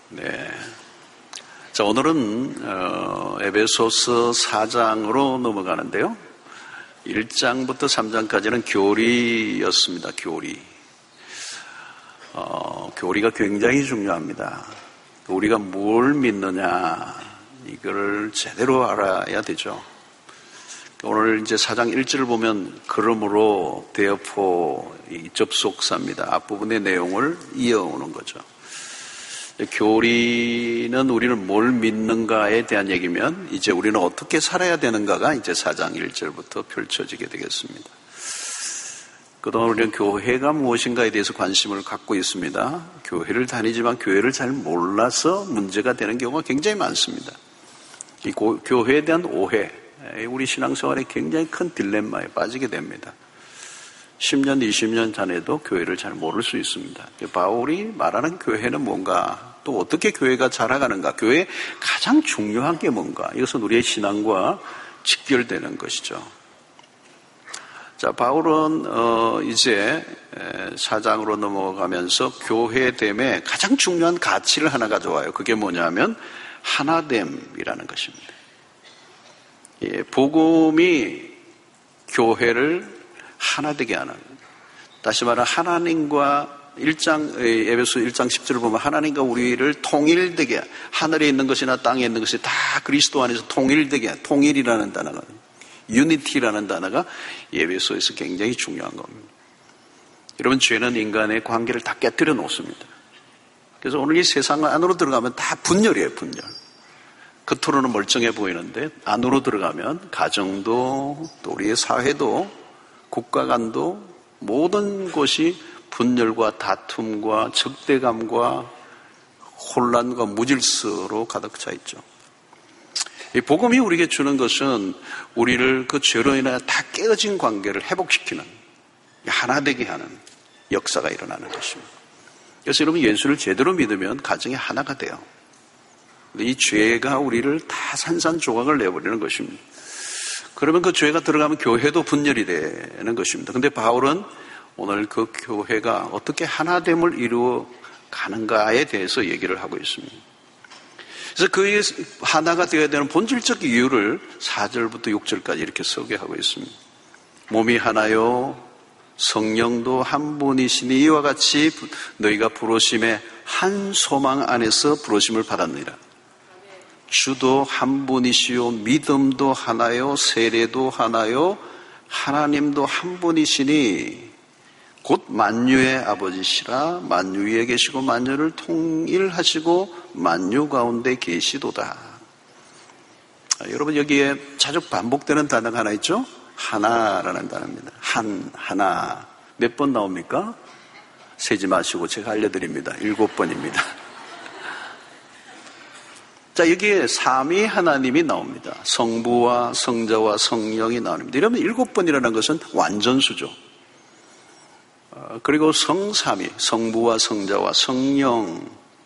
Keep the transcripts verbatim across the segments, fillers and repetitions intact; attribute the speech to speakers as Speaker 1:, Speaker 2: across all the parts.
Speaker 1: 네. 자, 오늘은 어, 에베소서 사 장으로 넘어가는데요. 일 장부터 삼 장까지는 교리였습니다. 교리. 어, 교리가 굉장히 중요합니다. 우리가 뭘 믿느냐, 이걸 제대로 알아야 되죠. 오늘 이제 사 장 일 절을 보면, 그러므로 therefore 이 접속사입니다. 앞부분의 내용을 이어오는 거죠. 교리는 우리는 뭘 믿는가에 대한 얘기면, 이제 우리는 어떻게 살아야 되는가가 이제 사 장 일 절부터 펼쳐지게 되겠습니다. 그동안 우리는 교회가 무엇인가에 대해서 관심을 갖고 있습니다. 교회를 다니지만 교회를 잘 몰라서 문제가 되는 경우가 굉장히 많습니다. 이 고, 교회에 대한 오해, 우리 신앙생활에 굉장히 큰 딜레마에 빠지게 됩니다. 십 년, 이십 년 전에도 교회를 잘 모를 수 있습니다. 바울이 말하는 교회는 뭔가, 또 어떻게 교회가 자라가는가, 교회의 가장 중요한 게 뭔가, 이것은 우리의 신앙과 직결되는 것이죠. 자, 바울은 어, 이제 사 장으로 넘어가면서 교회됨의 가장 중요한 가치를 하나 가져와요. 그게 뭐냐면 하나됨이라는 것입니다. 예, 복음이 교회를 하나 되게 하는, 다시 말하면 하나님과 일 장, 에베소 일 장 십 절을 보면 하나님과 우리를 통일되게, 하늘에 있는 것이나 땅에 있는 것이 다 그리스도 안에서 통일되게, 통일이라는 단어가, 유니티라는 단어가 에베소에서 굉장히 중요한 겁니다. 여러분, 죄는 인간의 관계를 다 깨뜨려 놓습니다. 그래서 오늘 이 세상 안으로 들어가면 다 분열이에요, 분열. 겉으로는 멀쩡해 보이는데 안으로 들어가면 가정도, 또 우리의 사회도, 국가 간도, 모든 것이 분열과 다툼과 적대감과 혼란과 무질서로 가득 차 있죠. 이 복음이 우리에게 주는 것은 우리를 그 죄로 인해 다 깨어진 관계를 회복시키는, 하나 되게 하는 역사가 일어나는 것입니다. 그래서 여러분, 예수를 제대로 믿으면 가정이 하나가 돼요. 이 죄가 우리를 다 산산조각을 내버리는 것입니다. 그러면 그 죄가 들어가면 교회도 분열이 되는 것입니다. 그런데 바울은 오늘 그 교회가 어떻게 하나됨을 이루어 가는가에 대해서 얘기를 하고 있습니다. 그래서 그 하나가 되어야 되는 본질적 이유를 사 절부터 육 절까지 이렇게 소개하고 있습니다. 몸이 하나요, 성령도 한 분이시니 이와 같이 너희가 부르심의 한 소망 안에서 부르심을 받았느니라. 주도 한 분이시요, 믿음도 하나요, 세례도 하나요, 하나님도 한 분이시니 곧 만유의 아버지시라. 만유 위에 계시고 만유를 통일하시고 만유 가운데 계시도다. 아, 여러분, 여기에 자주 반복되는 단어가 하나 있죠? 하나라는 단어입니다. 한, 하나. 몇 번 나옵니까? 세지 마시고 제가 알려드립니다. 일곱 번입니다. 자, 여기에 삼위 하나님이 나옵니다. 성부와 성자와 성령이 나옵니다. 이러면 일곱 번이라는 것은 완전수죠. 그리고 성삼위, 성부와 성자와 성령을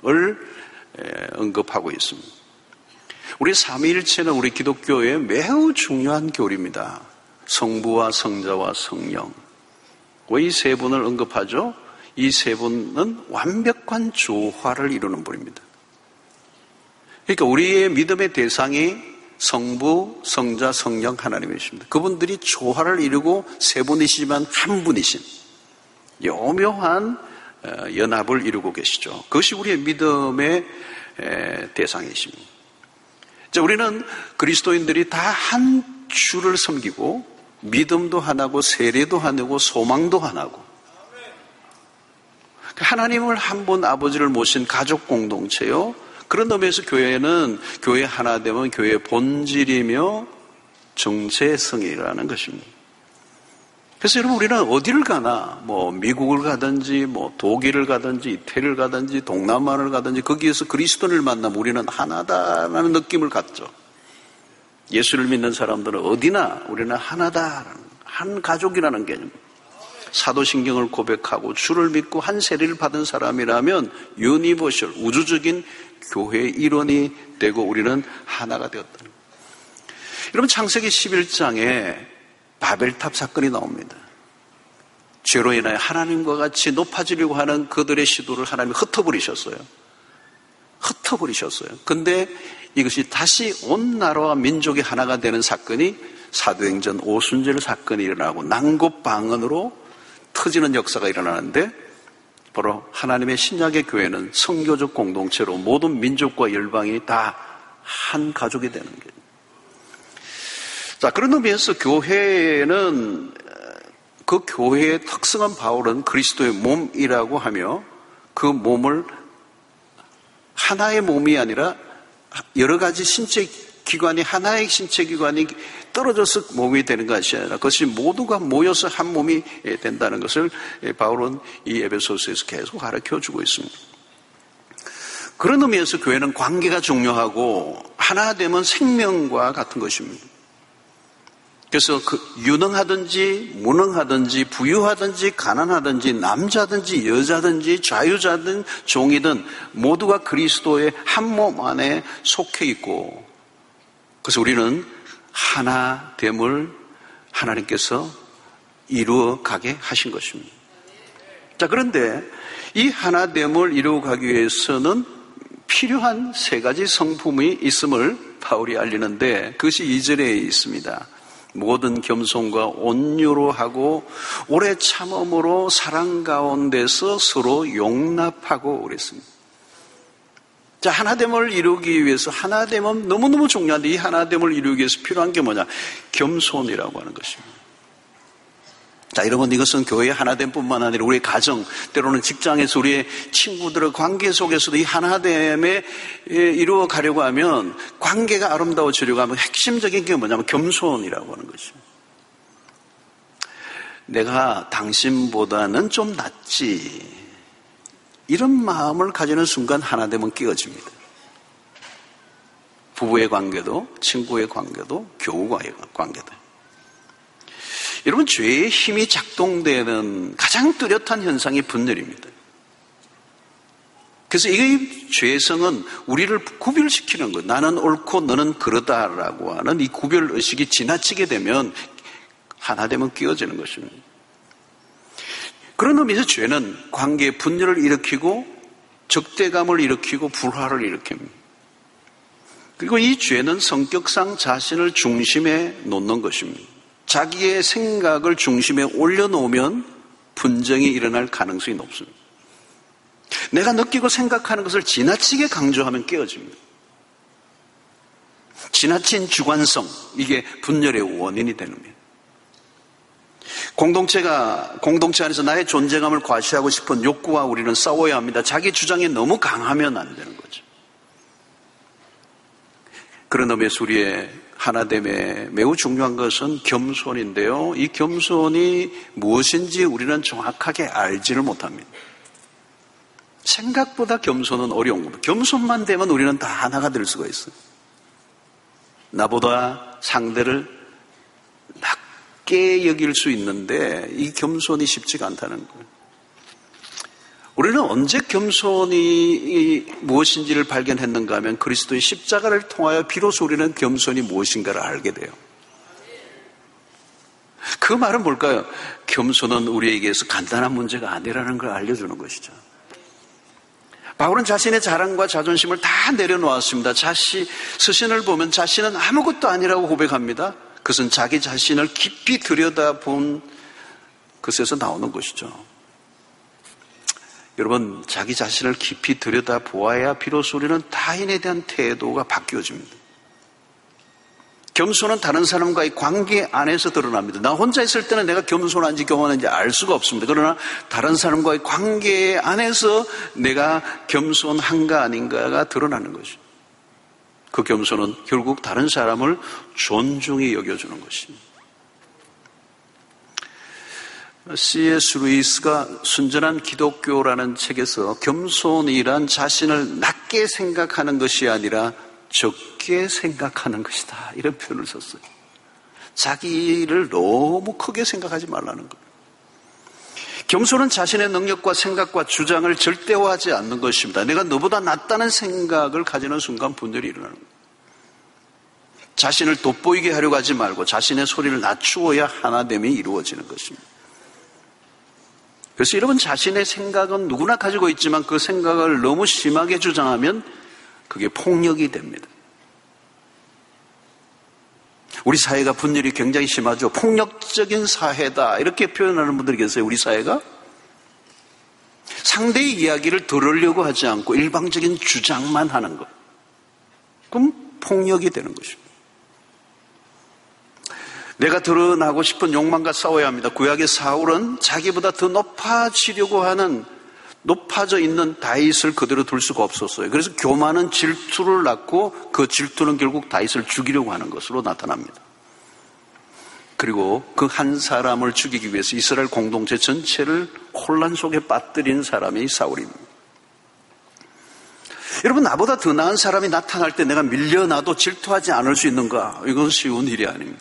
Speaker 1: 언급하고 있습니다. 우리 삼위일체는 우리 기독교의 매우 중요한 교리입니다. 성부와 성자와 성령. 왜 이 세 분을 언급하죠? 이 세 분은 완벽한 조화를 이루는 분입니다. 그러니까 우리의 믿음의 대상이 성부, 성자, 성령 하나님이십니다. 그분들이 조화를 이루고 세 분이시지만 한 분이신 오묘한 연합을 이루고 계시죠. 그것이 우리의 믿음의 대상이십니다. 자, 우리는 그리스도인들이 다 한 주를 섬기고 믿음도 하나고 세례도 하나고 소망도 하나고, 하나님을 한 분 아버지를 모신 가족 공동체요. 그런 의미에서 교회는 교회 하나 되면 교회의 본질이며 정체성이라는 것입니다. 그래서 여러분, 우리는 어디를 가나, 뭐 미국을 가든지 뭐 독일을 가든지 이태리를 가든지 동남아를 가든지 거기에서 그리스도를 만나면 우리는 하나다라는 느낌을 갖죠. 예수를 믿는 사람들은 어디나 우리는 하나다, 한 가족이라는 개념. 사도신경을 고백하고 주를 믿고 한 세례를 받은 사람이라면 유니버셜, 우주적인 교회의 일원이 되고 우리는 하나가 되었다는 거예요. 여러분, 창세기 십일 장에 바벨탑 사건이 나옵니다. 죄로 인하여 하나님과 같이 높아지려고 하는 그들의 시도를 하나님이 흩어버리셨어요. 흩어버리셨어요. 근데 이것이 다시 온 나라와 민족이 하나가 되는 사건이 사도행전 오순절 사건이 일어나고 난국방언으로 터지는 역사가 일어나는데, 바로 하나님의 신약의 교회는 성교적 공동체로 모든 민족과 열방이 다 한 가족이 되는 거예요. 자, 그런 의미에서 교회는, 그 교회의 특성은 바울은 그리스도의 몸이라고 하며, 그 몸을 하나의 몸이 아니라 여러 가지 신체 기관이, 하나의 신체 기관이 떨어져서 몸이 되는 것이 아니라 그것이 모두가 모여서 한 몸이 된다는 것을 바울은 이 에베소서에서 계속 가르쳐주고 있습니다. 그런 의미에서 교회는 관계가 중요하고 하나 되면 생명과 같은 것입니다. 그래서 그 유능하든지 무능하든지 부유하든지 가난하든지 남자든지 여자든지 자유자든 종이든 모두가 그리스도의 한 몸 안에 속해 있고, 그래서 우리는 하나됨을 하나님께서 이루어가게 하신 것입니다. 자, 그런데 이 하나됨을 이루어가기 위해서는 필요한 세 가지 성품이 있음을 바울이 알리는데, 그것이 이 절에 있습니다. 모든 겸손과 온유로 하고 오래 참음으로 사랑 가운데서 서로 용납하고 그랬습니다. 자, 하나됨을 이루기 위해서, 하나됨은 너무너무 중요한데 이 하나됨을 이루기 위해서 필요한 게 뭐냐? 겸손이라고 하는 것입니다. 자, 여러분, 이것은 교회의 하나됨뿐만 아니라 우리의 가정, 때로는 직장에서 우리의 친구들의 관계 속에서도 이 하나됨에 이루어 가려고 하면, 관계가 아름다워지려고 하면 핵심적인 게 뭐냐면 겸손이라고 하는 것입니다. 내가 당신보다는 좀 낫지, 이런 마음을 가지는 순간 하나됨은 깨어집니다. 부부의 관계도, 친구의 관계도, 교우와의 관계도. 여러분, 죄의 힘이 작동되는 가장 뚜렷한 현상이 분열입니다. 그래서 이 죄성은 우리를 구별시키는 거예요. 나는 옳고 너는 그러다라고 하는 이 구별의식이 지나치게 되면 하나되면 끼어지는 것입니다. 그런 의미에서 죄는 관계의 분열을 일으키고 적대감을 일으키고 불화를 일으킵니다. 그리고 이 죄는 성격상 자신을 중심에 놓는 것입니다. 자기의 생각을 중심에 올려놓으면 분쟁이 일어날 가능성이 높습니다. 내가 느끼고 생각하는 것을 지나치게 강조하면 깨어집니다. 지나친 주관성, 이게 분열의 원인이 되는 거예요. 공동체가, 공동체 안에서 나의 존재감을 과시하고 싶은 욕구와 우리는 싸워야 합니다. 자기 주장이 너무 강하면 안 되는 거죠. 그런 의미에서 우리의 하나됨에 매우 중요한 것은 겸손인데요. 이 겸손이 무엇인지 우리는 정확하게 알지를 못합니다. 생각보다 겸손은 어려운 겁니다. 겸손만 되면 우리는 다 하나가 될 수가 있어요. 나보다 상대를 낮게 여길 수 있는데 이 겸손이 쉽지가 않다는 거예요. 우리는 언제 겸손이 무엇인지를 발견했는가 하면 그리스도의 십자가를 통하여 비로소 우리는 겸손이 무엇인가를 알게 돼요. 그 말은 뭘까요? 겸손은 우리에게서 간단한 문제가 아니라는 걸 알려주는 것이죠. 바울은 자신의 자랑과 자존심을 다 내려놓았습니다. 자신, 스신을 보면 자신은 아무것도 아니라고 고백합니다. 그것은 자기 자신을 깊이 들여다본 것에서 나오는 것이죠. 여러분, 자기 자신을 깊이 들여다보아야 비로소 우리는 타인에 대한 태도가 바뀌어집니다. 겸손은 다른 사람과의 관계 안에서 드러납니다. 나 혼자 있을 때는 내가 겸손한지 교만한지 알 수가 없습니다. 그러나 다른 사람과의 관계 안에서 내가 겸손한가 아닌가가 드러나는 것이죠. 그 겸손은 결국 다른 사람을 존중히 여겨주는 것입니다. 씨 에스 루이스가 순전한 기독교라는 책에서 겸손이란 자신을 낮게 생각하는 것이 아니라 적게 생각하는 것이다, 이런 표현을 썼어요. 자기를 너무 크게 생각하지 말라는 거예요. 겸손은 자신의 능력과 생각과 주장을 절대화하지 않는 것입니다. 내가 너보다 낫다는 생각을 가지는 순간 분열이 일어나는 거예요. 자신을 돋보이게 하려고 하지 말고 자신의 소리를 낮추어야 하나됨이 이루어지는 것입니다. 그래서 여러분, 자신의 생각은 누구나 가지고 있지만 그 생각을 너무 심하게 주장하면 그게 폭력이 됩니다. 우리 사회가 분열이 굉장히 심하죠. 폭력적인 사회다 이렇게 표현하는 분들이 계세요. 우리 사회가 상대의 이야기를 들으려고 하지 않고 일방적인 주장만 하는 것, 그럼 폭력이 되는 것입니다. 내가 드러나고 싶은 욕망과 싸워야 합니다. 구약의 사울은 자기보다 더 높아지려고 하는, 높아져 있는 다윗을 그대로 둘 수가 없었어요. 그래서 교만은 질투를 낳고 그 질투는 결국 다윗을 죽이려고 하는 것으로 나타납니다. 그리고 그 한 사람을 죽이기 위해서 이스라엘 공동체 전체를 혼란 속에 빠뜨린 사람이 사울입니다. 여러분, 나보다 더 나은 사람이 나타날 때 내가 밀려나도 질투하지 않을 수 있는가? 이건 쉬운 일이 아닙니다.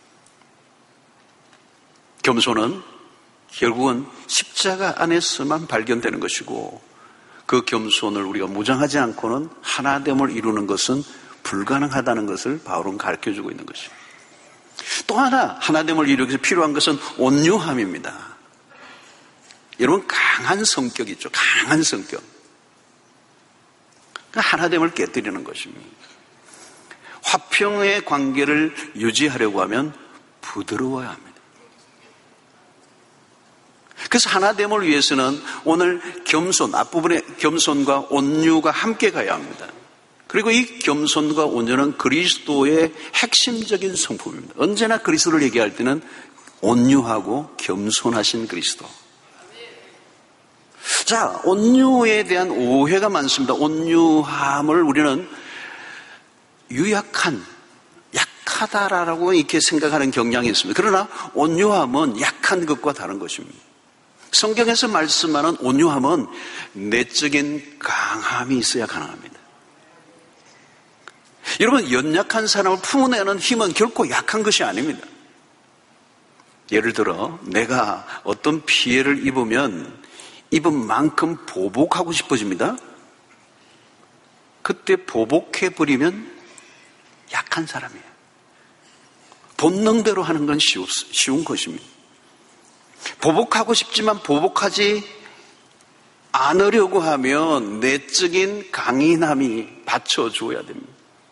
Speaker 1: 겸손은 결국은 십자가 안에서만 발견되는 것이고, 그 겸손을 우리가 무장하지 않고는 하나됨을 이루는 것은 불가능하다는 것을 바울은 가르쳐주고 있는 것입니다. 또 하나 하나됨을 이루기 위해서 필요한 것은 온유함입니다. 여러분, 강한 성격이 있죠. 강한 성격. 하나됨을 깨뜨리는 것입니다. 화평의 관계를 유지하려고 하면 부드러워야 합니다. 그래서 하나됨을 위해서는 오늘 겸손, 앞부분에 겸손과 온유가 함께 가야 합니다. 그리고 이 겸손과 온유는 그리스도의 핵심적인 성품입니다. 언제나 그리스도를 얘기할 때는 온유하고 겸손하신 그리스도. 자, 온유에 대한 오해가 많습니다. 온유함을 우리는 유약한, 약하다라고 이렇게 생각하는 경향이 있습니다. 그러나 온유함은 약한 것과 다른 것입니다. 성경에서 말씀하는 온유함은 내적인 강함이 있어야 가능합니다. 여러분, 연약한 사람을 품어내는 힘은 결코 약한 것이 아닙니다. 예를 들어 내가 어떤 피해를 입으면 입은 만큼 보복하고 싶어집니다. 그때 보복해버리면 약한 사람이에요. 본능대로 하는 건 쉬운, 쉬운 것입니다. 보복하고 싶지만 보복하지 않으려고 하면 내적인 강인함이 받쳐주어야 됩니다.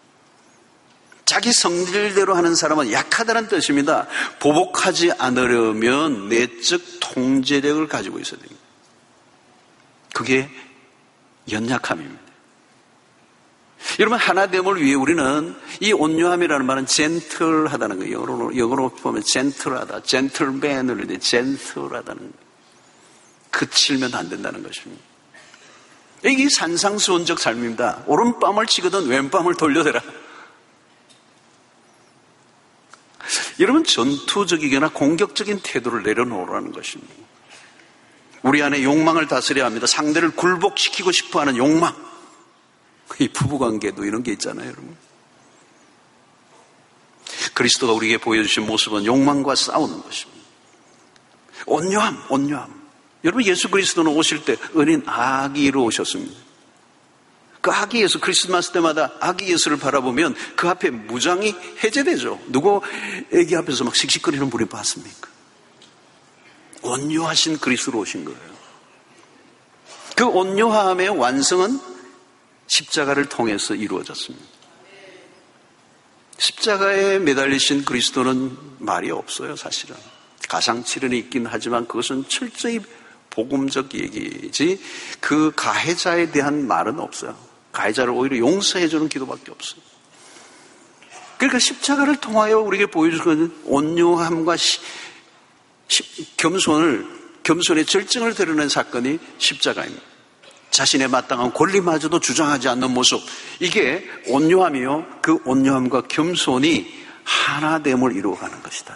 Speaker 1: 자기 성질대로 하는 사람은 약하다는 뜻입니다. 보복하지 않으려면 내적 통제력을 가지고 있어야 됩니다. 그게 연약함입니다. 여러분, 하나됨을 위해 우리는 이 온유함이라는 말은 젠틀하다는 거예요. 영어로, 영어로 보면 젠틀하다, 젠틀맨을 이제 젠틀하다는 거예요. 그치면 안 된다는 것입니다. 이게 산상수훈적 삶입니다. 오른뺨을 치거든 왼뺨을 돌려대라. 여러분, 전투적이거나 공격적인 태도를 내려놓으라는 것입니다. 우리 안에 욕망을 다스려야 합니다. 상대를 굴복시키고 싶어하는 욕망. 이 부부관계도 이런 게 있잖아요, 여러분. 그리스도가 우리에게 보여주신 모습은 욕망과 싸우는 것입니다. 온유함, 온유함. 여러분, 예수 그리스도는 오실 때 은인 아기로 오셨습니다. 그 아기 예수, 크리스마스 때마다 아기 예수를 바라보면 그 앞에 무장이 해제되죠. 누구 애기 앞에서 막 씩씩거리는 분이 봤습니까? 온유하신 그리스도로 오신 거예요. 그 온유함의 완성은 십자가를 통해서 이루어졌습니다. 십자가에 매달리신 그리스도는 말이 없어요, 사실은. 가상칠연이 있긴 하지만 그것은 철저히 복음적 얘기지 그 가해자에 대한 말은 없어요. 가해자를 오히려 용서해주는 기도밖에 없어요. 그러니까 십자가를 통하여 우리에게 보여주는 온유함과 시, 시, 겸손을, 겸손의 절정을 드러낸 사건이 십자가입니다. 자신의 마땅한 권리마저도 주장하지 않는 모습, 이게 온유함이요, 그 온유함과 겸손이 하나됨을 이루어가는 것이다.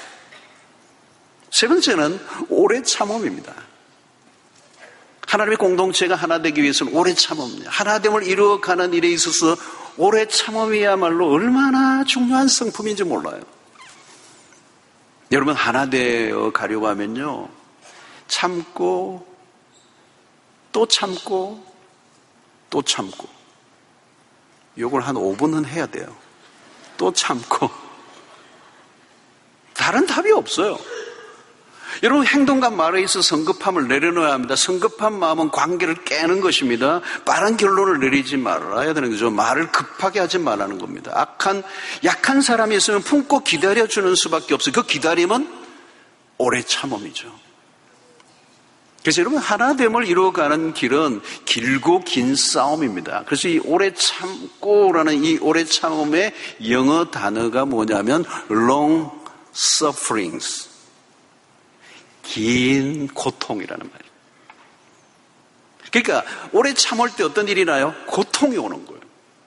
Speaker 1: 세 번째는 오래 참음입니다. 하나님의 공동체가 하나 되기 위해서는 오래 참음입니다. 하나됨을 이루어가는 일에 있어서 오래 참음이야말로 얼마나 중요한 성품인지 몰라요. 여러분, 하나 되어 가려고 하면요, 참고 또 참고 또 참고, 이걸 한 오 분은 해야 돼요. 또 참고. 다른 답이 없어요. 여러분, 행동과 말에 있어 성급함을 내려놓아야 합니다. 성급한 마음은 관계를 깨는 것입니다. 빠른 결론을 내리지 말아야 되는 거죠. 말을 급하게 하지 말라는 겁니다. 악한, 약한 사람이 있으면 품고 기다려주는 수밖에 없어요. 그 기다림은 오래 참음이죠. 그래서 여러분, 하나됨을 이루어가는 길은 길고 긴 싸움입니다. 그래서 이 오래 참고라는 이 오래 참음의 영어 단어가 뭐냐면 long sufferings, 긴 고통이라는 말이에요. 그러니까 오래 참을 때 어떤 일이 나요? 고통이 오는 거예요.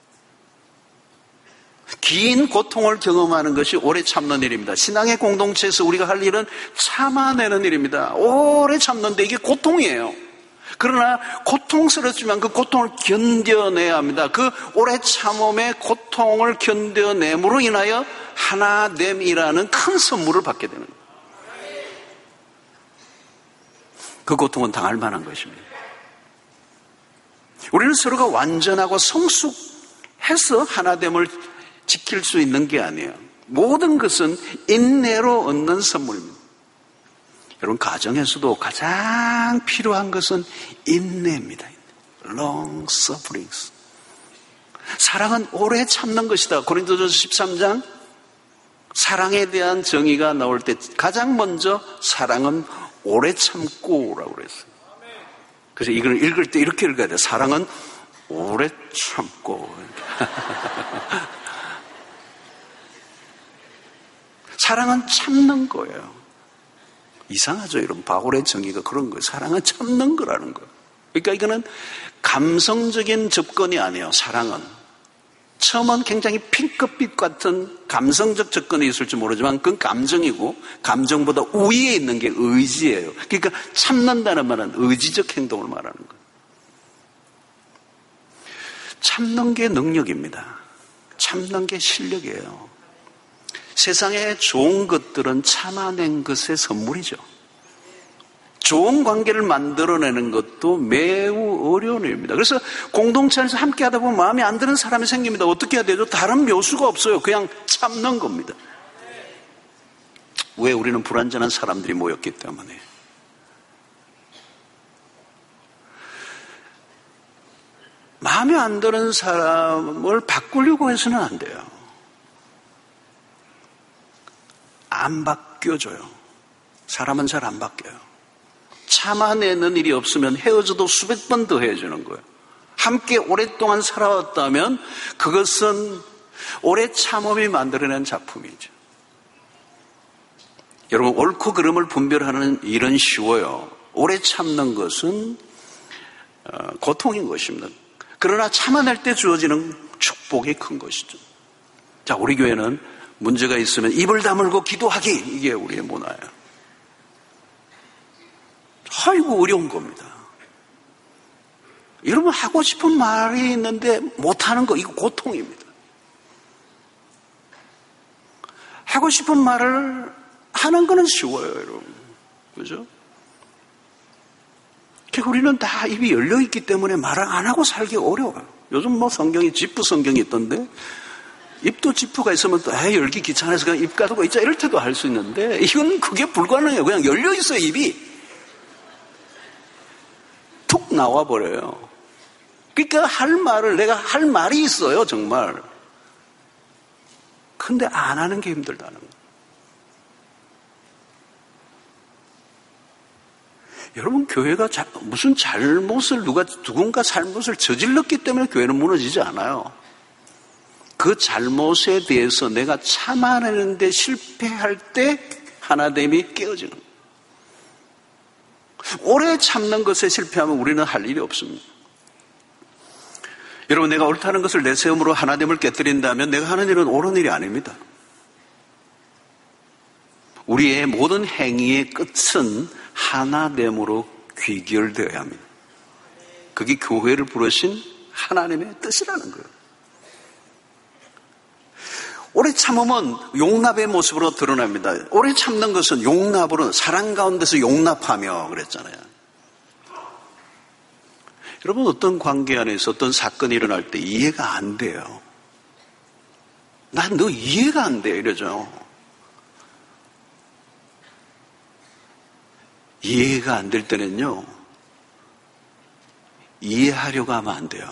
Speaker 1: 긴 고통을 경험하는 것이 오래 참는 일입니다. 신앙의 공동체에서 우리가 할 일은 참아내는 일입니다. 오래 참는데 이게 고통이에요. 그러나 고통스럽지만 그 고통을 견뎌내야 합니다. 그 오래 참음의 고통을 견뎌냄으로 인하여 하나됨이라는 큰 선물을 받게 되는 거예요. 그 고통은 당할 만한 것입니다. 우리는 서로가 완전하고 성숙해서 하나됨을 지킬 수 있는 게 아니에요. 모든 것은 인내로 얻는 선물입니다. 여러분, 가정에서도 가장 필요한 것은 인내입니다. long sufferings. 사랑은 오래 참는 것이다. 고린도전서 십삼 장 사랑에 대한 정의가 나올 때 가장 먼저 사랑은 오래 참고라고 그랬어요. 그래서 이걸 읽을 때 이렇게 읽어야 돼요. 사랑은 오래 참고. 사랑은 참는 거예요. 이상하죠, 여러분. 바울의 정의가 그런 거예요. 사랑은 참는 거라는 거예요. 그러니까 이거는 감성적인 접근이 아니에요. 사랑은 처음은 굉장히 핑크빛 같은 감성적 접근이 있을지 모르지만 그건 감정이고, 감정보다 우위에 있는 게 의지예요. 그러니까 참는다는 말은 의지적 행동을 말하는 거예요. 참는 게 능력입니다. 참는 게 실력이에요. 세상에 좋은 것들은 참아낸 것의 선물이죠. 좋은 관계를 만들어내는 것도 매우 어려운 일입니다. 그래서 공동체 안에서 함께 하다 보면 마음에 안 드는 사람이 생깁니다. 어떻게 해야 되죠? 다른 묘수가 없어요. 그냥 참는 겁니다. 왜? 우리는 불완전한 사람들이 모였기 때문에. 마음에 안 드는 사람을 바꾸려고 해서는 안 돼요. 안 바뀌어져요. 사람은 잘 안 바뀌어요. 참아내는 일이 없으면 헤어져도 수백 번 더 헤어지는 거예요. 함께 오랫동안 살아왔다면 그것은 오래 참음이 만들어낸 작품이죠. 여러분, 옳고 그름을 분별하는 일은 쉬워요. 오래 참는 것은 고통인 것입니다. 그러나 참아낼 때 주어지는 축복이 큰 것이죠. 자, 우리 교회는 문제가 있으면 입을 다물고 기도하기, 이게 우리의 문화예요. 아이고, 어려운 겁니다. 여러분, 하고 싶은 말이 있는데 못하는 거, 이거 고통입니다. 하고 싶은 말을 하는 거는 쉬워요, 여러분. 그죠? 우리는 다 입이 열려있기 때문에 말을 안 하고 살기 어려워요. 요즘 뭐 성경이 지프 성경이 있던데, 입도 지프가 있으면 또, 아, 열기 귀찮아서 그냥 입 가두고 있자, 이럴 때도 할 수 있는데, 이건 그게 불가능해요. 그냥 열려있어요, 입이. 툭 나와버려요. 그러니까 할 말을, 내가 할 말이 있어요, 정말. 근데 안 하는 게 힘들다는 거예요. 여러분, 교회가 자, 무슨 잘못을 누가 누군가 잘못을 저질렀기 때문에 교회는 무너지지 않아요. 그 잘못에 대해서 내가 참아내는데 실패할 때 하나됨이 깨어지는 거예요. 오래 참는 것에 실패하면 우리는 할 일이 없습니다. 여러분, 내가 옳다는 것을 내세움으로 하나됨을 깨뜨린다면 내가 하는 일은 옳은 일이 아닙니다. 우리의 모든 행위의 끝은 하나됨으로 귀결되어야 합니다. 그게 교회를 부르신 하나님의 뜻이라는 거예요. 오래 참으면 용납의 모습으로 드러납니다. 오래 참는 것은 용납으로, 사랑 가운데서 용납하며 그랬잖아요. 여러분, 어떤 관계 안에서 어떤 사건이 일어날 때 이해가 안 돼요. 난 너 이해가 안 돼, 이러죠. 이해가 안 될 때는요, 이해하려고 하면 안 돼요.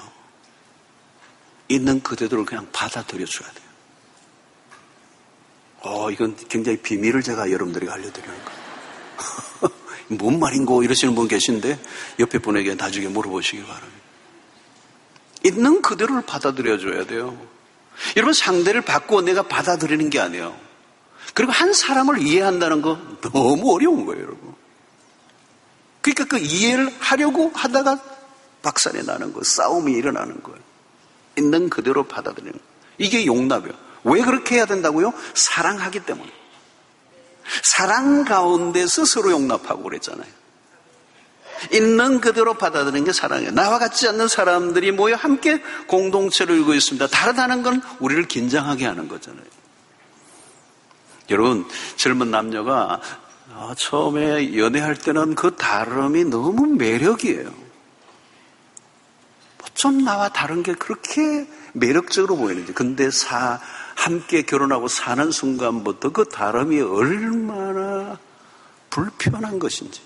Speaker 1: 있는 그대로 그냥 받아들여 줘야 돼요. 어, 이건 굉장히 비밀을 제가 여러분들에게 알려드리는 거예요. 뭔 말인고 이러시는 분 계신데 옆에 분에게 나중에 물어보시기 바랍니다. 있는 그대로를 받아들여 줘야 돼요. 여러분, 상대를 바꾸어 내가 받아들이는 게 아니에요. 그리고 한 사람을 이해한다는 거 너무 어려운 거예요, 여러분. 그러니까 그 이해를 하려고 하다가 박살이 나는 거예요. 싸움이 일어나는 거예요. 있는 그대로 받아들이는 거예요. 이게 용납이에요. 왜 그렇게 해야 된다고요? 사랑하기 때문에. 사랑 가운데서 서로 용납하고 그랬잖아요. 있는 그대로 받아들이는 게 사랑이에요. 나와 같지 않는 사람들이 모여 함께 공동체를 이루고 있습니다. 다르다는 건 우리를 긴장하게 하는 거잖아요. 여러분, 젊은 남녀가 처음에 연애할 때는 그 다름이 너무 매력이에요. 좀 나와 다른 게 그렇게 매력적으로 보이는지. 근데 사, 함께 결혼하고 사는 순간부터 그 다름이 얼마나 불편한 것인지.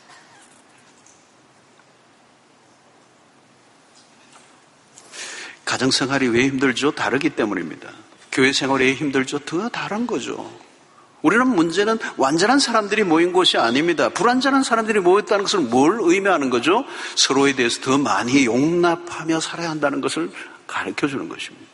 Speaker 1: 가정생활이 왜 힘들죠? 다르기 때문입니다. 교회 생활이 왜 힘들죠? 더 다른 거죠. 우리는 문제는 완전한 사람들이 모인 곳이 아닙니다. 불완전한 사람들이 모였다는 것을 뭘 의미하는 거죠? 서로에 대해서 더 많이 용납하며 살아야 한다는 것을 가르쳐주는 것입니다.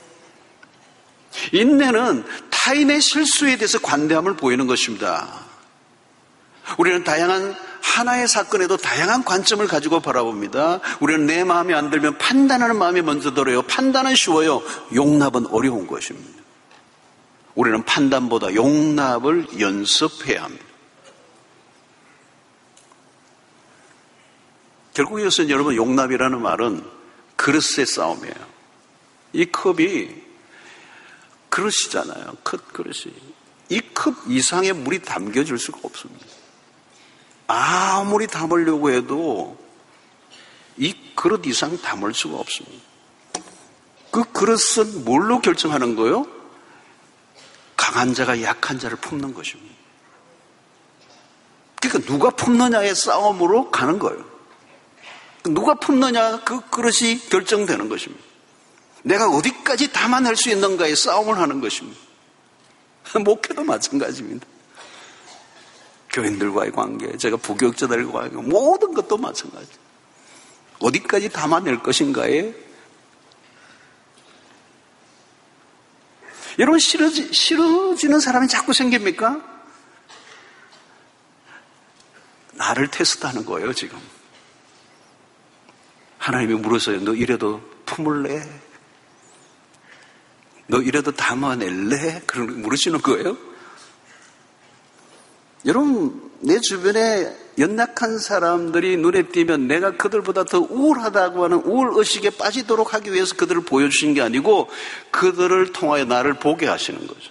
Speaker 1: 인내는 타인의 실수에 대해서 관대함을 보이는 것입니다. 우리는 다양한 하나의 사건에도 다양한 관점을 가지고 바라봅니다. 우리는 내 마음에 안 들면 판단하는 마음이 먼저 들어요. 판단은 쉬워요. 용납은 어려운 것입니다. 우리는 판단보다 용납을 연습해야 합니다. 결국 이것은 여러분, 용납이라는 말은 그릇의 싸움이에요. 이 컵이 그릇이잖아요. 컵 그릇이. 이 컵 이상의 물이 담겨질 수가 없습니다. 아무리 담으려고 해도 이 그릇 이상 담을 수가 없습니다. 그 그릇은 뭘로 결정하는 거예요? 강한 자가 약한 자를 품는 것입니다. 그러니까 누가 품느냐의 싸움으로 가는 거예요. 누가 품느냐, 그 그릇이 결정되는 것입니다. 내가 어디까지 담아낼 수 있는가의 싸움을 하는 것입니다. 목회도 마찬가지입니다. 교인들과의 관계, 제가 부교육자들과의 관계, 모든 것도 마찬가지. 어디까지 담아낼 것인가에. 여러분, 싫어지, 싫어지는 사람이 자꾸 생깁니까? 나를 테스트하는 거예요, 지금. 하나님이 물으세요. 너 이래도 품을래? 너 이래도 담아낼래? 그런 물으시는 거예요? 여러분, 내 주변에 연약한 사람들이 눈에 띄면 내가 그들보다 더 우월하다고 하는 우월의식에 빠지도록 하기 위해서 그들을 보여주신 게 아니고 그들을 통하여 나를 보게 하시는 거죠.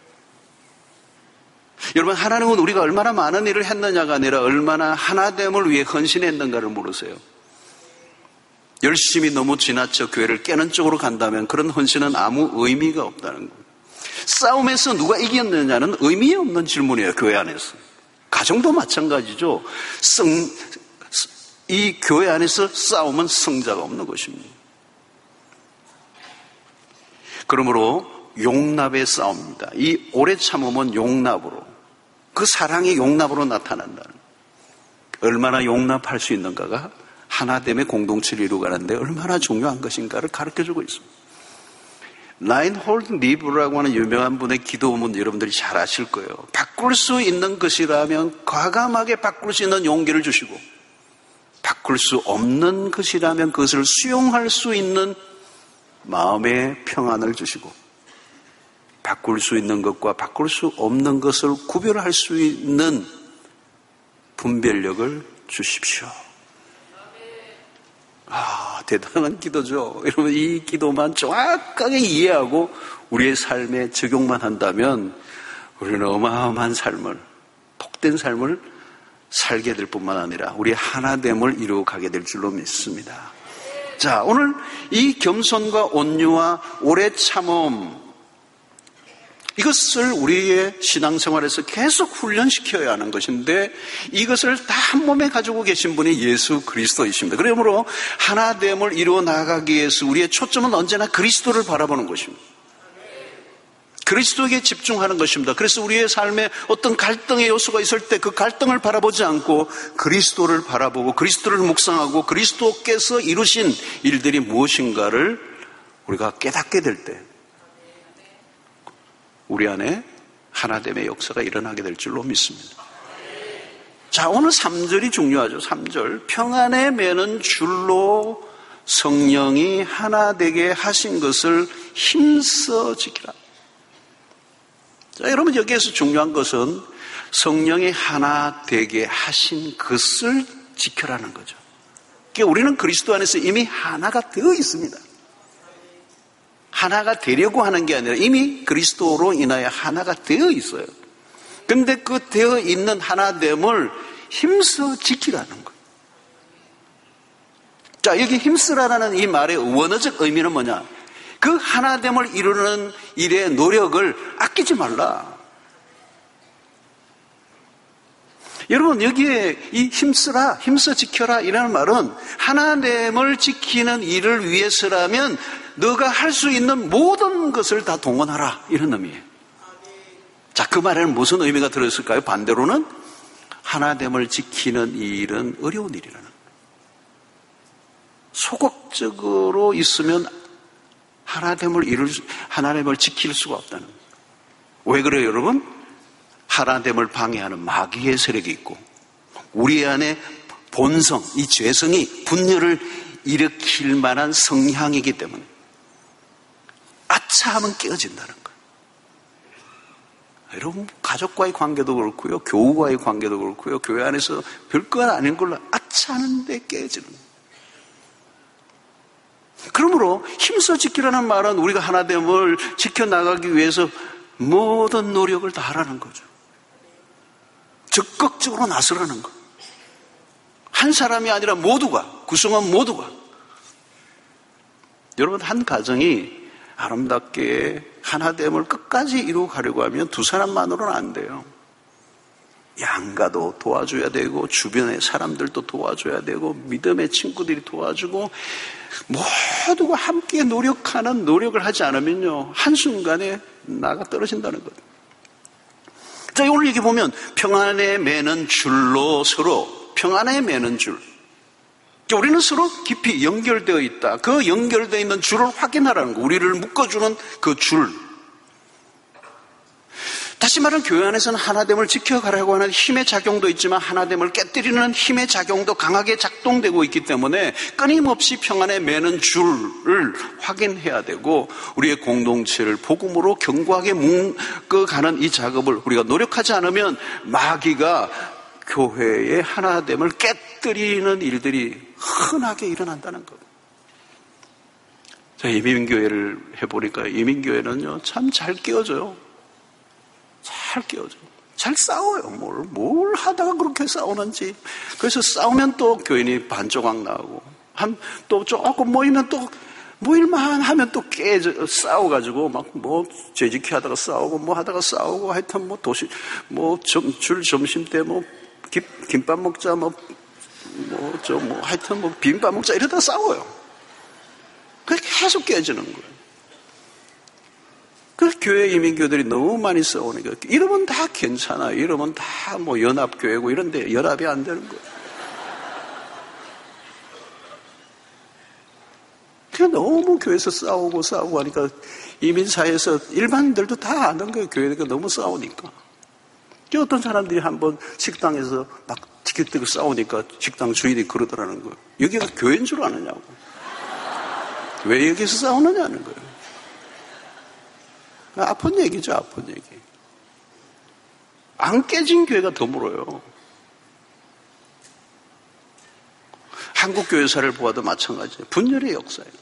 Speaker 1: 여러분, 하나님은 우리가 얼마나 많은 일을 했느냐가 아니라 얼마나 하나됨을 위해 헌신했는가를 물으세요. 열심히 너무 지나쳐 교회를 깨는 쪽으로 간다면 그런 헌신은 아무 의미가 없다는 거예요. 싸움에서 누가 이겼느냐는 의미 없는 질문이에요. 교회 안에서. 가정도 마찬가지죠. 성, 이 교회 안에서 싸움은 승자가 없는 것입니다. 그러므로 용납의 싸움입니다. 이 오래 참음은 용납으로, 그 사랑이 용납으로 나타난다는 거예요. 얼마나 용납할 수 있는가가 하나됨의 공동체를 이루어가는데 얼마나 중요한 것인가를 가르쳐주고 있습니다. 라인홀드 리브라고 하는 유명한 분의 기도문 여러분들이 잘 아실 거예요. 바꿀 수 있는 것이라면 과감하게 바꿀 수 있는 용기를 주시고, 바꿀 수 없는 것이라면 그것을 수용할 수 있는 마음의 평안을 주시고, 바꿀 수 있는 것과 바꿀 수 없는 것을 구별할 수 있는 분별력을 주십시오. 아, 대단한 기도죠. 여러분, 이 기도만 정확하게 이해하고 우리의 삶에 적용만 한다면 우리는 어마어마한 삶을, 복된 삶을 살게 될 뿐만 아니라 우리의 하나됨을 이루어가게 될 줄로 믿습니다. 자, 오늘 이 겸손과 온유와 오래 참음, 이것을 우리의 신앙생활에서 계속 훈련시켜야 하는 것인데 이것을 다 한 몸에 가지고 계신 분이 예수 그리스도이십니다. 그러므로 하나됨을 이루어 나가기 위해서 우리의 초점은 언제나 그리스도를 바라보는 것입니다. 그리스도에게 집중하는 것입니다. 그래서 우리의 삶에 어떤 갈등의 요소가 있을 때 그 갈등을 바라보지 않고 그리스도를 바라보고 그리스도를 묵상하고 그리스도께서 이루신 일들이 무엇인가를 우리가 깨닫게 될 때 우리 안에 하나됨의 역사가 일어나게 될 줄로 믿습니다. 자, 오늘 삼 절이 중요하죠. 삼 절. 평안에 매는 줄로 성령이 하나 되게 하신 것을 힘써 지키라. 자, 여러분 여기에서 중요한 것은 성령이 하나 되게 하신 것을 지켜라는 거죠. 그러니까 우리는 그리스도 안에서 이미 하나가 되어 있습니다. 하나가 되려고 하는 게 아니라 이미 그리스도로 인하여 하나가 되어 있어요. 근데 그 되어 있는 하나됨을 힘써 지키라는 거예요. 자, 여기 힘쓰라는 이 말의 원어적 의미는 뭐냐? 그 하나됨을 이루는 일의 노력을 아끼지 말라. 여러분 여기에 이 힘쓰라, 힘써 지켜라 이라는 말은 하나됨을 지키는 일을 위해서라면 너가 할 수 있는 모든 것을 다 동원하라 이런 의미예요. 자, 그 말에는 무슨 의미가 들어있을까요? 반대로는 하나됨을 지키는 일은 어려운 일이라는 거예요. 소극적으로 있으면 하나됨을 이룰 수, 하나됨을 지킬 수가 없다는 거예요. 왜 그래요, 여러분? 하나됨을 방해하는 마귀의 세력이 있고 우리 안에 본성, 이 죄성이 분열을 일으킬 만한 성향이기 때문에 아차하면 깨어진다는 거예요. 여러분 가족과의 관계도 그렇고요, 교우와의 관계도 그렇고요, 교회 안에서 별것 아닌 걸로 아차하는데 깨어지는 거예요. 그러므로 힘써 지키라는 말은 우리가 하나됨을 지켜나가기 위해서 모든 노력을 다 하라는 거죠. 적극적으로 나서라는 거. 한 사람이 아니라 모두가, 구성원 모두가. 여러분 한 가정이 아름답게 하나됨을 끝까지 이루어 가려고 하면 두 사람만으로는 안 돼요. 양가도 도와줘야 되고 주변의 사람들도 도와줘야 되고 믿음의 친구들이 도와주고 모두가 함께 노력하는 노력을 하지 않으면요 한순간에 나가 떨어진다는 거예요. 자, 오늘 여기 보면 평안에 매는 줄로 서로 평안에 매는 줄. 우리는 서로 깊이 연결되어 있다. 그 연결되어 있는 줄을 확인하라는 거. 우리를 묶어주는 그 줄. 다시 말하면 교회 안에서는 하나됨을 지켜가려고 하는 힘의 작용도 있지만 하나됨을 깨뜨리는 힘의 작용도 강하게 작동되고 있기 때문에 끊임없이 평안에 매는 줄을 확인해야 되고 우리의 공동체를 복음으로 견고하게 묶어가는 이 작업을 우리가 노력하지 않으면 마귀가 교회의 하나됨을 깨뜨리는 일들이 흔하게 일어난다는 거예요. 자, 이민교회를 해보니까 이민교회는요 참 잘 깨워져요. 잘 깨워져. 잘 싸워요. 뭘, 뭘 하다가 그렇게 싸우는지. 그래서 싸우면 또 교인이 반조각 나고, 한, 또 조금 모이면 또, 모일만 하면 또 깨져, 싸워가지고, 막 뭐, 죄지키 하다가 싸우고, 뭐 하다가 싸우고, 하여튼 뭐 도시, 뭐, 점, 줄 점심 때 뭐, 김, 김밥 먹자, 뭐, 뭐, 저, 뭐, 하여튼 뭐, 비빔밥 먹자, 이러다 싸워요. 그게 계속 깨지는 거예요. 그 교회 이민교들이 너무 많이 싸우니까 이러면 다 괜찮아요. 이러면 다 뭐 연합교회고 이런데 연합이 안 되는 거예요. 그냥 너무 교회에서 싸우고 싸우고 하니까 이민사회에서 일반인들도 다 아는 거예요. 교회가 너무 싸우니까. 어떤 사람들이 한번 식당에서 막 티켓 들고 싸우니까 식당 주인이 그러더라는 거예요. 여기가 교회인 줄 아느냐고. 왜 여기서 싸우느냐는 거예요. 아픈 얘기죠, 아픈 얘기. 안 깨진 교회가 더 멀어요. 한국 교회사를 보아도 마찬가지예요. 분열의 역사예요.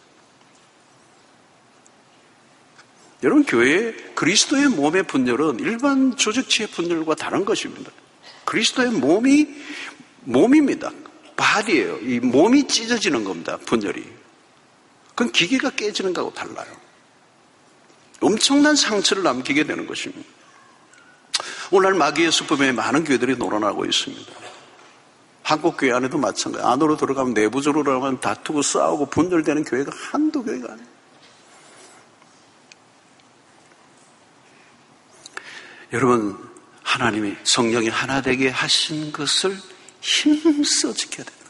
Speaker 1: 여러분, 교회의 그리스도의 몸의 분열은 일반 조직체의 분열과 다른 것입니다. 그리스도의 몸이 몸입니다. 바디예요. 이 몸이 찢어지는 겁니다. 분열이. 그건 기계가 깨지는 거하고 달라요. 엄청난 상처를 남기게 되는 것입니다. 오늘날 마귀의 수법에 많은 교회들이 놀아나고 있습니다. 한국 교회 안에도 마찬가지. 안으로 들어가면 내부적으로 들어가면 다투고 싸우고 분열되는 교회가 한두 교회가 아니에요. 여러분, 하나님이 성령이 하나 되게 하신 것을 힘써 지켜야 됩니다.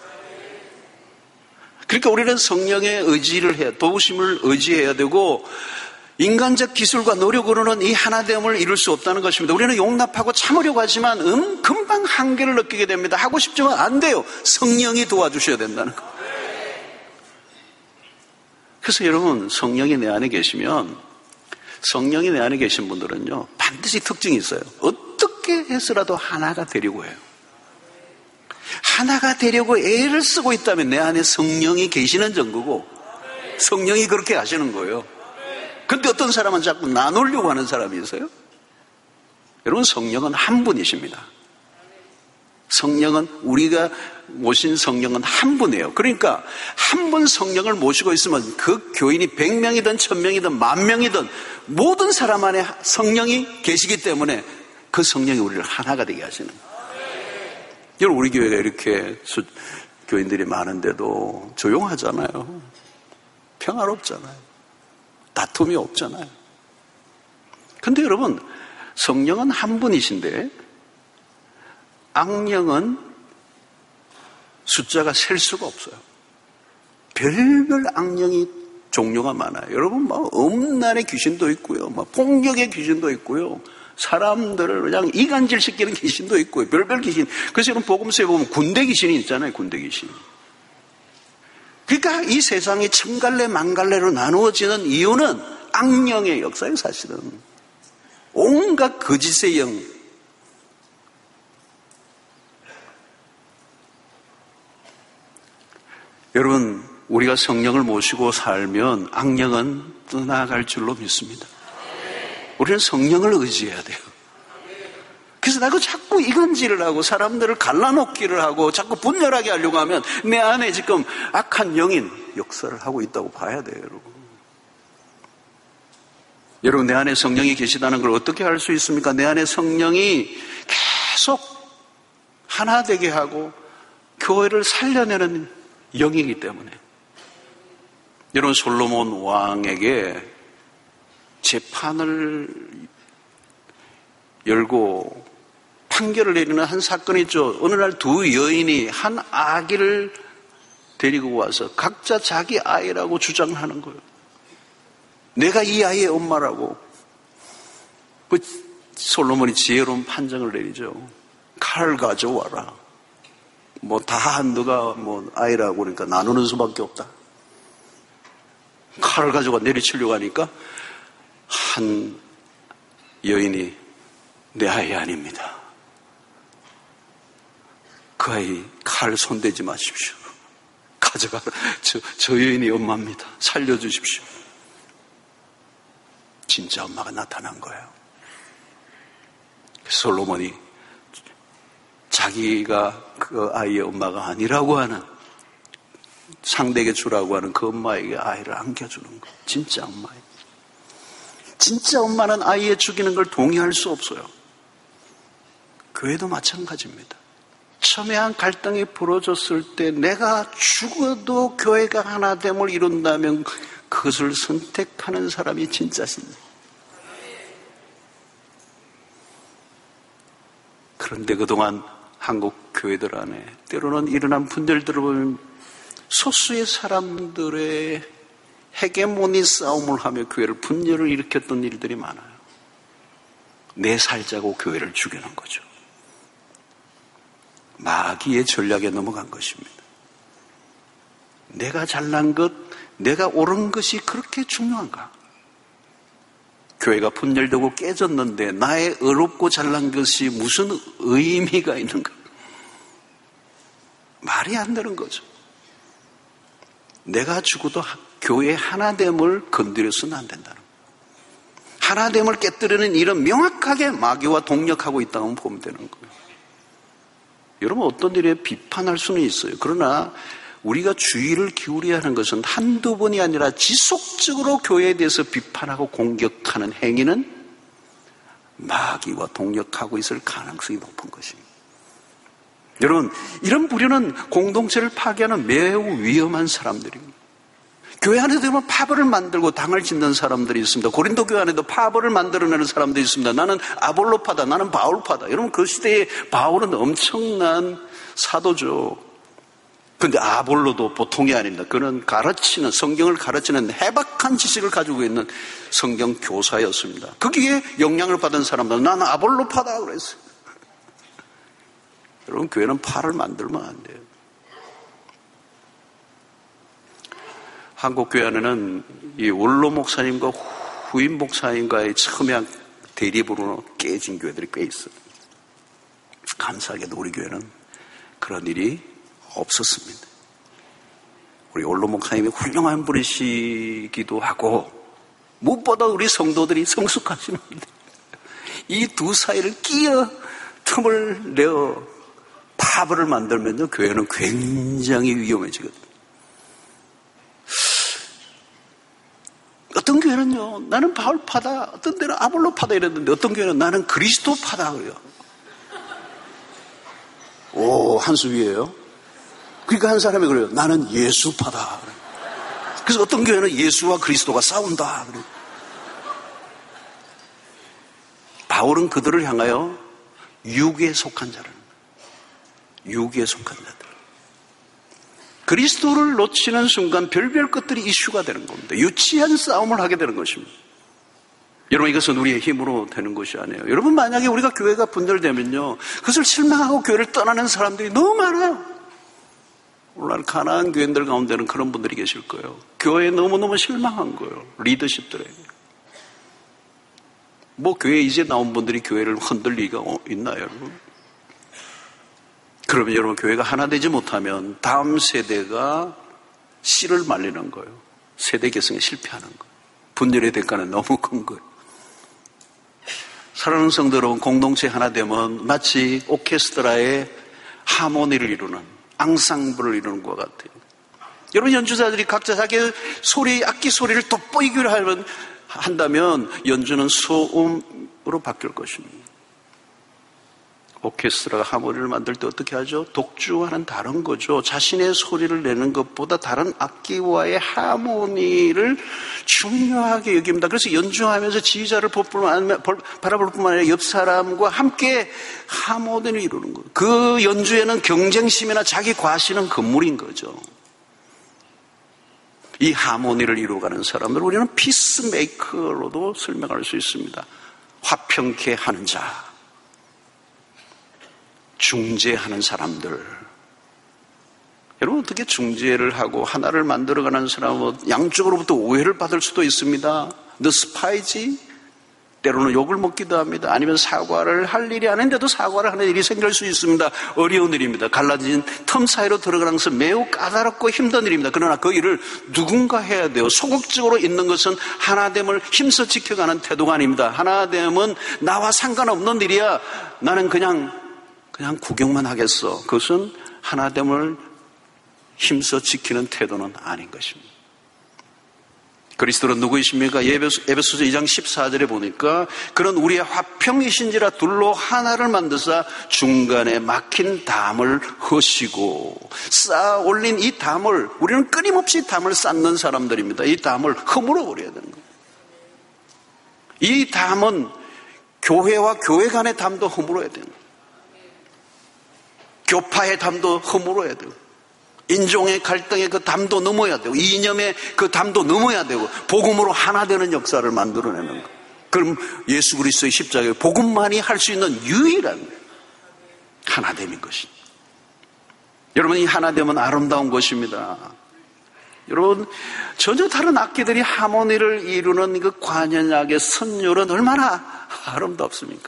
Speaker 1: 그러니까 우리는 성령의 의지를 해야, 도우심을 의지해야 되고, 인간적 기술과 노력으로는 이 하나됨을 이룰 수 없다는 것입니다. 우리는 용납하고 참으려고 하지만 음, 금방 한계를 느끼게 됩니다. 하고 싶지만 안 돼요. 성령이 도와주셔야 된다는 거. 그래서 여러분, 성령이 내 안에 계시면, 성령이 내 안에 계신 분들은요, 반드시 특징이 있어요. 어떻게 해서라도 하나가 되려고 해요. 하나가 되려고 애를 쓰고 있다면 내 안에 성령이 계시는 증거고, 성령이 그렇게 하시는 거예요. 근데 어떤 사람은 자꾸 나누려고 하는 사람이 있어요. 여러분, 성령은 한 분이십니다. 성령은, 우리가 모신 성령은 한 분이에요. 그러니까 한 분 성령을 모시고 있으면 그 교인이 백 명이든 천 명이든 만 명이든 모든 사람 안에 성령이 계시기 때문에 그 성령이 우리를 하나가 되게 하시는 거예요. 여러분, 우리 교회가 이렇게 수, 교인들이 많은데도 조용하잖아요. 평화롭잖아요. 다툼이 없잖아요. 근데 여러분, 성령은 한 분이신데 악령은 숫자가 셀 수가 없어요. 별별 악령이 종류가 많아요. 여러분, 막 음란의 귀신도 있고요, 막 폭력의 귀신도 있고요, 사람들을 그냥 이간질 시키는 귀신도 있고요, 별별 귀신. 그래서 여러분, 복음서에 보면 군대 귀신이 있잖아요, 군대 귀신. 그러니까 이 세상이 천갈래 만갈래로 나누어지는 이유는 악령의 역사예요. 사실은 온갖 거짓의 영, 여러분, 우리가 성령을 모시고 살면 악령은 떠나갈 줄로 믿습니다. 우리는 성령을 의지해야 돼요. 그래서 나도 자꾸 이간질을 하고 사람들을 갈라놓기를 하고 자꾸 분열하게 하려고 하면 내 안에 지금 악한 영인 역사를 하고 있다고 봐야 돼요, 여러분. 여러분, 내 안에 성령이 계시다는 걸 어떻게 알 수 있습니까? 내 안에 성령이 계속 하나 되게 하고 교회를 살려내는 영이기 때문에. 여러분, 솔로몬 왕에게 재판을 열고 판결을 내리는 한 사건이 있죠. 어느 날 두 여인이 한 아기를 데리고 와서 각자 자기 아이라고 주장하는 거예요. 내가 이 아이의 엄마라고. 그 솔로몬이 지혜로운 판정을 내리죠. 칼 가져와라. 뭐 다 너가 뭐 아이라고 그러니까 나누는 수밖에 없다. 칼을 가져가 내리치려고 하니까 한 여인이 내 아이 아닙니다. 그 아이 칼 손대지 마십시오. 가져가라. 저, 저 여인이 엄마입니다. 살려주십시오. 진짜 엄마가 나타난 거예요. 솔로몬이 자기가 그 아이의 엄마가 아니라고 하는, 상대에게 주라고 하는 그 엄마에게 아이를 안겨주는 거예요. 진짜 엄마예요. 진짜 엄마는 아이의 죽이는 걸 동의할 수 없어요. 교회도 마찬가지입니다. 첨예한 갈등이 벌어졌을 때 내가 죽어도 교회가 하나됨을 이룬다면 그것을 선택하는 사람이 진짜 신자. 그런데 그동안 한국 교회들 안에 때로는 일어난 분열들을 보면 소수의 사람들의 헤게모니 싸움을 하며 교회를 분열을 일으켰던 일들이 많아요. 내 살자고 교회를 죽여놓은 거죠. 마귀의 전략에 넘어간 것입니다. 내가 잘난 것, 내가 옳은 것이 그렇게 중요한가? 교회가 분열되고 깨졌는데 나의 어렵고 잘난 것이 무슨 의미가 있는가? 말이 안 되는 거죠. 내가 죽어도 교회 하나됨을 건드려서는 안 된다는 거예요. 하나됨을 깨뜨리는 일은 명확하게 마귀와 동력하고 있다고 보면 되는 거예요. 여러분, 어떤 일에 비판할 수는 있어요. 그러나 우리가 주의를 기울여야 하는 것은 한두 번이 아니라 지속적으로 교회에 대해서 비판하고 공격하는 행위는 마귀와 동력하고 있을 가능성이 높은 것입니다. 여러분, 이런 부류는 공동체를 파괴하는 매우 위험한 사람들입니다. 교회 안에도 보면 파벌을 만들고 당을 짓는 사람들이 있습니다. 고린도 교회 안에도 파벌을 만들어내는 사람들이 있습니다. 나는 아볼로파다, 나는 바울파다. 여러분, 그 시대에 바울은 엄청난 사도죠. 그런데 아볼로도 보통이 아닙니다. 그는 가르치는, 성경을 가르치는 해박한 지식을 가지고 있는 성경 교사였습니다. 거기에 영향을 받은 사람들은 나는 아볼로파다 그랬어요. 여러분, 교회는 파를 만들면 안 돼요. 한국 교회 안에는 이 원로 목사님과 후임 목사님과의 첨예한 대립으로 깨진 교회들이 꽤 있어요. 감사하게도 우리 교회는 그런 일이 없었습니다. 우리 원로 목사님이 훌륭한 분이시기도 하고 무엇보다 우리 성도들이 성숙하신 분들, 이 두 사이를 끼어 틈을 내어 파벌을 만들면요, 교회는 굉장히 위험해지거든요. 어떤 교회는요, 나는 바울파다, 어떤 데는 아볼로파다 이랬는데 어떤 교회는 나는 그리스도파다 그래요. 오, 한 수 위에요. 그러니까 한 사람이 그래요. 나는 예수파다. 그래서 어떤 교회는 예수와 그리스도가 싸운다 그래요. 바울은 그들을 향하여 육에 속한 자라는 거예요. 육에 속한 자들. 그리스도를 놓치는 순간 별별 것들이 이슈가 되는 겁니다. 유치한 싸움을 하게 되는 것입니다. 여러분, 이것은 우리의 힘으로 되는 것이 아니에요. 여러분, 만약에 우리가 교회가 분열되면요, 그것을 실망하고 교회를 떠나는 사람들이 너무 많아요. 오늘날 가난한 교인들 가운데는 그런 분들이 계실 거예요. 교회에 너무너무 실망한 거예요. 리더십들에게. 뭐 교회에 이제 나온 분들이 교회를 흔들 리가 있나요, 여러분? 그러면 여러분, 교회가 하나 되지 못하면 다음 세대가 씨를 말리는 거예요. 세대 개성에 실패하는 거예요. 분열의 대가는 너무 큰 거예요. 사랑하는 성도 여러분, 공동체 하나 되면 마치 오케스트라의 하모니를 이루는, 앙상블을 이루는 것 같아요. 여러분, 연주자들이 각자 자기 소리, 악기 소리를 돋보이기를 하면, 한다면 연주는 소음으로 바뀔 것입니다. 오케스트라가 하모니를 만들 때 어떻게 하죠? 독주와는 다른 거죠. 자신의 소리를 내는 것보다 다른 악기와의 하모니를 중요하게 여깁니다. 그래서 연주하면서 지휘자를 바라볼 뿐만 아니라 옆 사람과 함께 하모니를 이루는 거예요. 그 연주에는 경쟁심이나 자기 과시는 금물인 거죠. 이 하모니를 이루어가는 사람들, 우리는 피스메이커로도 설명할 수 있습니다. 화평케 하는 자, 중재하는 사람들. 여러분, 어떻게 중재를 하고 하나를 만들어가는 사람은 양쪽으로부터 오해를 받을 수도 있습니다. 너 스파이지? 때로는 욕을 먹기도 합니다. 아니면 사과를 할 일이 아닌데도 사과를 하는 일이 생길 수 있습니다. 어려운 일입니다. 갈라진 틈 사이로 들어가는 것은 매우 까다롭고 힘든 일입니다. 그러나 그 일을 누군가 해야 돼요. 소극적으로 있는 것은 하나됨을 힘써 지켜가는 태도가 아닙니다. 하나됨은 나와 상관없는 일이야. 나는 그냥 그냥 구경만 하겠어. 그것은 하나됨을 힘써 지키는 태도는 아닌 것입니다. 그리스도는 누구이십니까? 에베소서 이 장 십사 절에 보니까 그런 우리의 화평이신지라 둘로 하나를 만드사 중간에 막힌 담을 허시고, 쌓아 올린 이 담을, 우리는 끊임없이 담을 쌓는 사람들입니다. 이 담을 허물어 버려야 되는 거예요. 이 담은 교회와 교회 간의 담도 허물어야 되는 거예요. 교파의 담도 허물어야 되고, 인종의 갈등의 그 담도 넘어야 되고, 이념의 그 담도 넘어야 되고, 복음으로 하나 되는 역사를 만들어내는 거예요. 그럼 예수 그리스도의 십자가에 복음만이 할 수 있는 유일한 하나됨인 것입니다. 여러분, 이 하나됨은 아름다운 것입니다. 여러분, 전혀 다른 악기들이 하모니를 이루는 그 관현악의 선율은 얼마나 아름답습니까?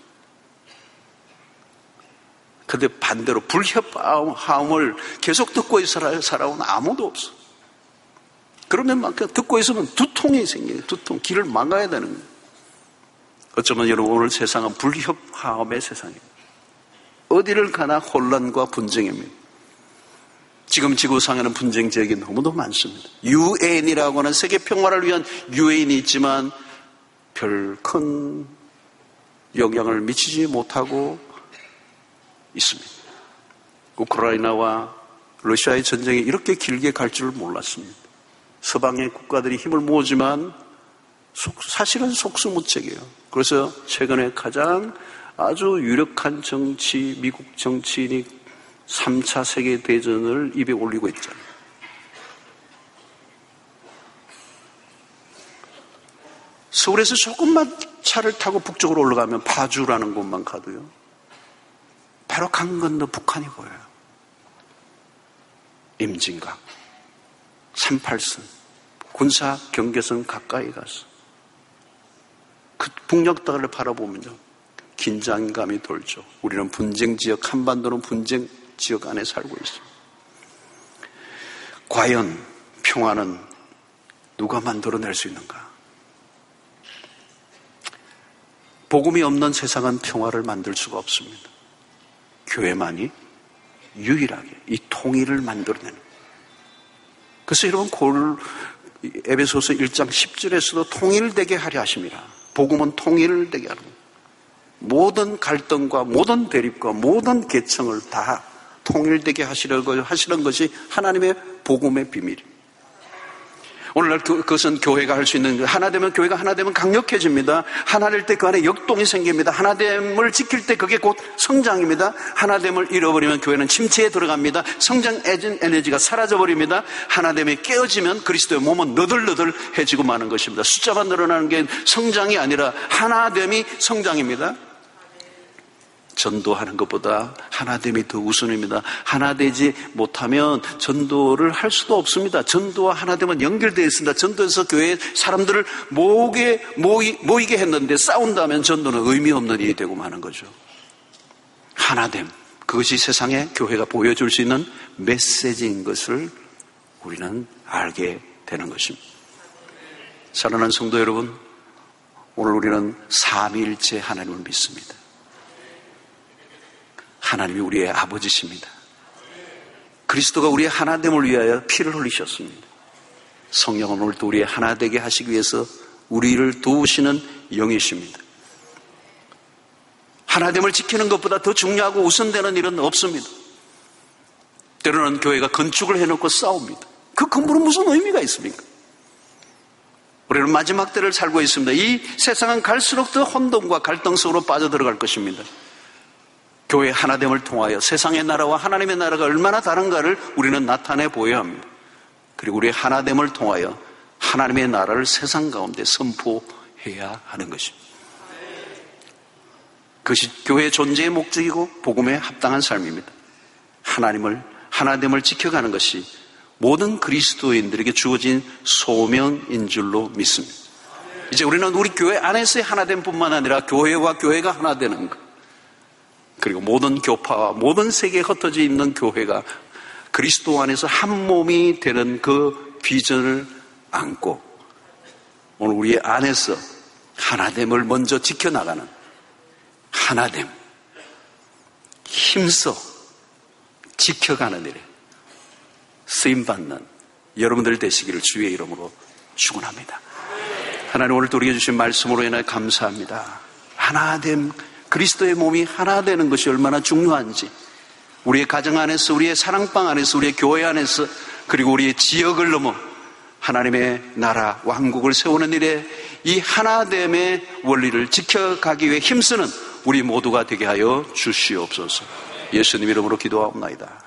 Speaker 1: 그런데 반대로 불협화음을 계속 듣고 있어야 살아온 아무도 없어. 그러면 막 듣고 있으면 두통이 생겨요. 두통. 길을 막아야 되는 거예요. 어쩌면 여러분, 오늘 세상은 불협화음의 세상입니다. 어디를 가나 혼란과 분쟁입니다. 지금 지구상에는 분쟁 지역이 너무도 많습니다. 유엔이라고 하는 세계 평화를 위한 유엔이 있지만 별 큰 영향을 미치지 못하고 있습니다. 우크라이나와 러시아의 전쟁이 이렇게 길게 갈 줄 몰랐습니다. 서방의 국가들이 힘을 모으지만 사실은 속수무책이에요. 그래서 최근에 가장 아주 유력한 정치, 미국 정치인이 삼 차 세계대전을 입에 올리고 있잖아요. 서울에서 조금만 차를 타고 북쪽으로 올라가면 파주라는 곳만 가도요, 바로 강 건너 북한이 보여요. 임진각, 삼팔선, 군사 경계선 가까이 가서 그 북녘땅을 바라보면요, 긴장감이 돌죠. 우리는 분쟁 지역, 한반도는 분쟁 지역 안에 살고 있습니다. 과연 평화는 누가 만들어낼 수 있는가? 복음이 없는 세상은 평화를 만들 수가 없습니다. 교회만이 유일하게 이 통일을 만들어내는. 그래서 여러분, 골, 에베소서 일 장 십 절에서도 통일되게 하려 하십니다. 복음은 통일되게 하는 겁니다. 모든 갈등과 모든 대립과 모든 계층을 다 통일되게 하시려고 하시는 것이 하나님의 복음의 비밀입니다. 오늘날 그것은 교회가 할 수 있는, 하나 되면 교회가 하나 되면 강력해집니다. 하나 될 때 그 안에 역동이 생깁니다. 하나됨을 지킬 때 그게 곧 성장입니다. 하나됨을 잃어버리면 교회는 침체에 들어갑니다. 성장 에너지가 사라져버립니다. 하나됨이 깨어지면 그리스도의 몸은 너덜너덜해지고 마는 것입니다. 숫자가 늘어나는 게 성장이 아니라 하나됨이 성장입니다. 전도하는 것보다 하나됨이 더 우선입니다. 하나되지 못하면 전도를 할 수도 없습니다. 전도와 하나됨은 연결되어 있습니다. 전도에서 교회 사람들을 모이게, 모이, 모이게 했는데 싸운다면 전도는 의미 없는 일이 되고 마는 거죠. 하나됨, 그것이 세상에 교회가 보여줄 수 있는 메시지인 것을 우리는 알게 되는 것입니다. 사랑하는 성도 여러분, 오늘 우리는 삼위일체 하나님을 믿습니다. 하나님이 우리의 아버지십니다. 그리스도가 우리의 하나됨을 위하여 피를 흘리셨습니다. 성령은 오늘도 우리의 하나 되게 하시기 위해서 우리를 도우시는 영이십니다. 하나됨을 지키는 것보다 더 중요하고 우선되는 일은 없습니다. 때로는 교회가 건축을 해놓고 싸웁니다. 그 건물은 무슨 의미가 있습니까? 우리는 마지막 때를 살고 있습니다. 이 세상은 갈수록 더 혼돈과 갈등 속으로 빠져들어갈 것입니다. 교회 하나됨을 통하여 세상의 나라와 하나님의 나라가 얼마나 다른가를 우리는 나타내 보여야 합니다. 그리고 우리의 하나됨을 통하여 하나님의 나라를 세상 가운데 선포해야 하는 것입니다. 그것이 교회의 존재의 목적이고 복음에 합당한 삶입니다. 하나님을, 하나됨을 지켜가는 것이 모든 그리스도인들에게 주어진 소명인 줄로 믿습니다. 이제 우리는 우리 교회 안에서의 하나됨뿐만 아니라 교회와 교회가 하나 되는 것, 그리고 모든 교파와 모든 세계에 흩어져 있는 교회가 그리스도 안에서 한 몸이 되는 그 비전을 안고 오늘 우리 안에서 하나됨을 먼저 지켜나가는, 하나됨, 힘써 지켜가는 일에 쓰임받는 여러분들 되시기를 주의 이름으로 축원합니다. 하나님, 오늘도 우리에게 주신 말씀으로 인해 감사합니다. 하나됨, 그리스도의 몸이 하나 되는 것이 얼마나 중요한지, 우리의 가정 안에서, 우리의 사랑방 안에서, 우리의 교회 안에서, 그리고 우리의 지역을 넘어 하나님의 나라, 왕국을 세우는 일에 이 하나됨의 원리를 지켜가기 위해 힘쓰는 우리 모두가 되게 하여 주시옵소서. 예수님 이름으로 기도하옵나이다.